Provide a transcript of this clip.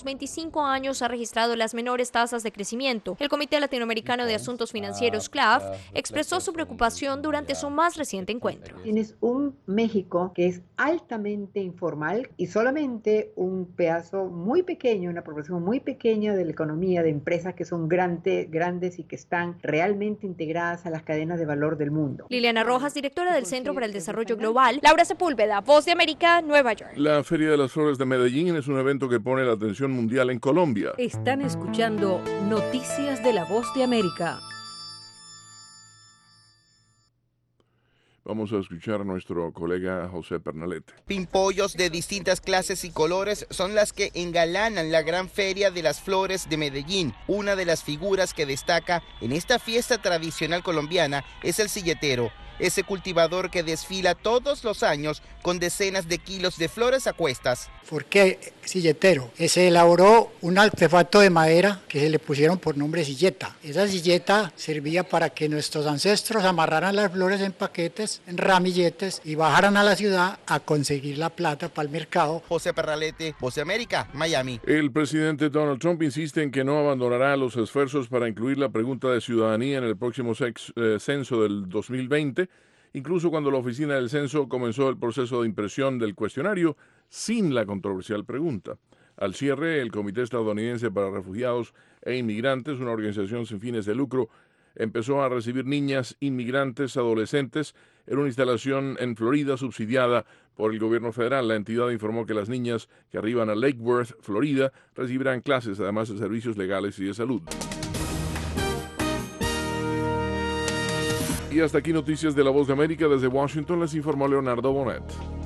25 años ha registrado las menores tasas de crecimiento. El Comité Latinoamericano de Asuntos Financieros, CLAF, expresó su preocupación durante su más reciente encuentro. Tienes un México que es altamente informal y solamente un pedazo muy pequeño, una proporción muy pequeña de la economía, de empresas que son grandes y que están realmente integradas a las cadenas de valor del mundo. Liliana Rojas, directora del Centro para el Desarrollo Global. Laura Sepúlveda, Voz de América, Nueva York. La Feria de las Flores de Medellín es un evento que pone la atención mundial en Colombia. Están escuchando Noticias de la Voz de América. Vamos a escuchar a nuestro colega José Pernalete. Pimpollos de distintas clases y colores son las que engalanan la gran Feria de las Flores de Medellín. Una de las figuras que destaca en esta fiesta tradicional colombiana es el silletero, ese cultivador que desfila todos los años con decenas de kilos de flores a cuestas. ¿Por qué silletero? Se elaboró un artefacto de madera que se le pusieron por nombre silleta. Esa silleta servía para que nuestros ancestros amarraran las flores en paquetes, en ramilletes y bajaran a la ciudad a conseguir la plata para el mercado. José Pernalete, Voz de América, Miami. El presidente Donald Trump insiste en que no abandonará los esfuerzos para incluir la pregunta de ciudadanía en el próximo censo del 2020, incluso cuando la oficina del censo comenzó el proceso de impresión del cuestionario sin la controversial pregunta. Al cierre, el Comité Estadounidense para Refugiados e Inmigrantes, una organización sin fines de lucro, empezó a recibir niñas inmigrantes adolescentes en una instalación en Florida subsidiada por el gobierno federal. La entidad informó que las niñas que arriban a Lake Worth, Florida, recibirán clases, además de servicios legales y de salud. Y hasta aquí Noticias de la Voz de América. Desde Washington les informó Leonardo Bonet.